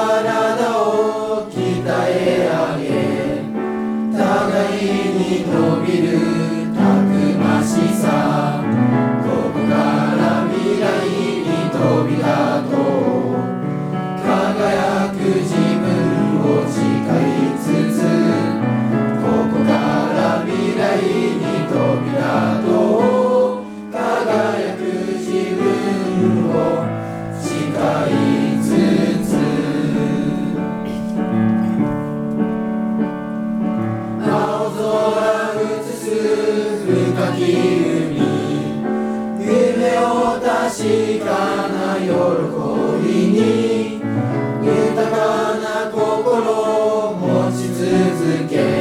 体を鍛え上げ、互いに伸びるたくましさ、ここから未来に飛び立とう。輝く自分を誓いつつ、ここから未来に飛び立とう。輝く自分を誓いつつ、青空映す深き海、夢を確かな喜びに、豊かな心を持ち続け、